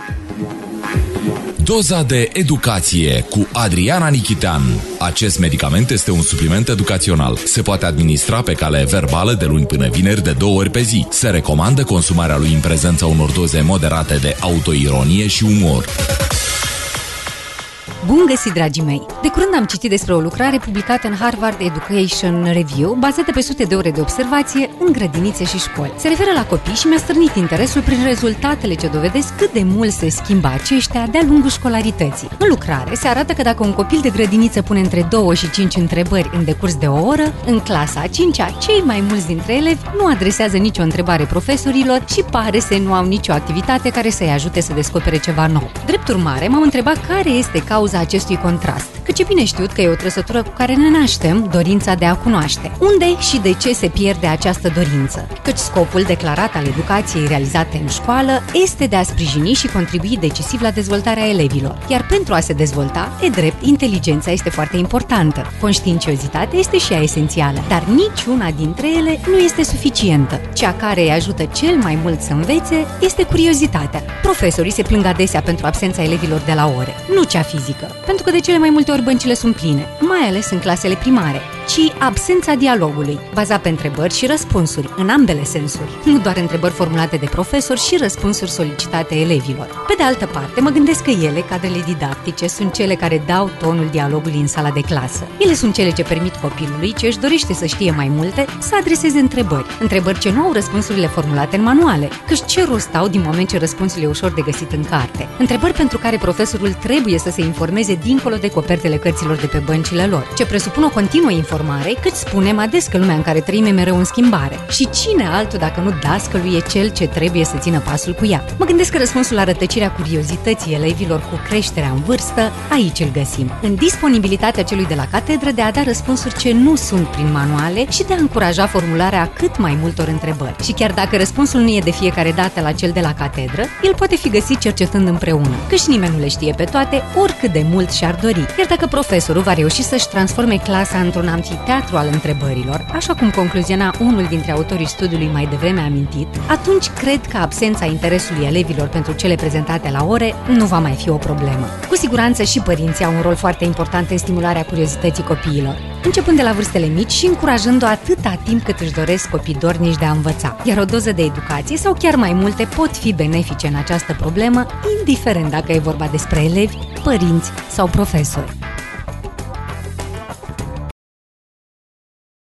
Doza de educație cu Adriana Nichitean. Acest medicament este un supliment educațional. Se poate administra pe cale verbală de luni până vineri de 2 ori pe zi. Se recomandă consumarea lui în prezența unor doze moderate de autoironie și umor. Bun găsit, dragii mei! De curând am citit despre o lucrare publicată în Harvard Education Review, bazată pe sute de ore de observație în grădinițe și școli. Se referă la copii și mi-a stârnit interesul prin rezultatele ce dovedesc cât de mult se schimbă aceștia de-a lungul școlarității. În lucrare se arată că dacă un copil de grădiniță pune între 2 și 5 întrebări în decurs de o oră, în clasa a 5-a, cei mai mulți dintre elevi nu adresează nicio întrebare profesorilor și pare să nu au nicio activitate care să-i ajute să descopere ceva nou. Drept urmare, m-am întrebat care este cauza acestui contrast. Căci e bine știut că e o trăsătură cu care ne naștem, dorința de a cunoaște. Unde și de ce se pierde această dorință? Căci scopul declarat al educației realizate în școală este de a sprijini și contribui decisiv la dezvoltarea elevilor. Iar pentru a se dezvolta, e drept, inteligența este foarte importantă. Conștiinciozitatea este și ea esențială, dar niciuna dintre ele nu este suficientă. Cea care îi ajută cel mai mult să învețe este curiozitatea. Profesorii se plâng adesea pentru absența elevilor de la ore, nu cea fizică, pentru că de cele mai multe ori băncile sunt pline, mai ales în clasele primare, ci absența dialogului, bazat pe întrebări și răspunsuri, în ambele sensuri, nu doar întrebări formulate de profesori și răspunsuri solicitate elevilor. Pe de altă parte, mă gândesc că ele, cadrele didactice, sunt cele care dau tonul dialogului în sala de clasă. Ele sunt cele ce permit copilului, ce își dorește să știe mai multe, să adreseze întrebări ce nu au răspunsurile formulate în manuale, căci ce rost au din moment ce răspunsul e ușor de găsit în carte. Întrebări pentru care profesorul trebuie să se informeze dincolo de copertele cărților de pe băncile lor, ce presupun o continuă informare, cât spunem ades că lumea în care trăim e mereu în schimbare. Și cine altul dacă nu dascălul e cel ce trebuie să țină pasul cu ea? Mă gândesc că răspunsul la rătăcirea curiozității elevilor cu creșterea în vârstă, aici îl găsim, în disponibilitatea celui de la catedră de a da răspunsuri ce nu sunt prin manuale și de a încuraja formularea cât mai multor întrebări. Și chiar dacă răspunsul nu e de fiecare dată la cel de la catedră, el poate fi găsit cercetând împreună, căci nimeni nu le știe pe toate, oricât de mult și-ar dori. Iar dacă profesorul va reuși să-și transforme clasa într-un amfiteatru al întrebărilor, așa cum concluziona unul dintre autorii studiului mai devreme amintit, atunci cred că absența interesului elevilor pentru cele prezentate la ore nu va mai fi o problemă. Cu siguranță și părinții au un rol foarte important în stimularea curiozității copiilor, începând de la vârstele mici și încurajându-o atâta timp cât își doresc copii dornici de a învăța. Iar o doză de educație sau chiar mai multe pot fi benefice în această problemă, indiferent dacă e vorba despre elevi, părinți sau profesori.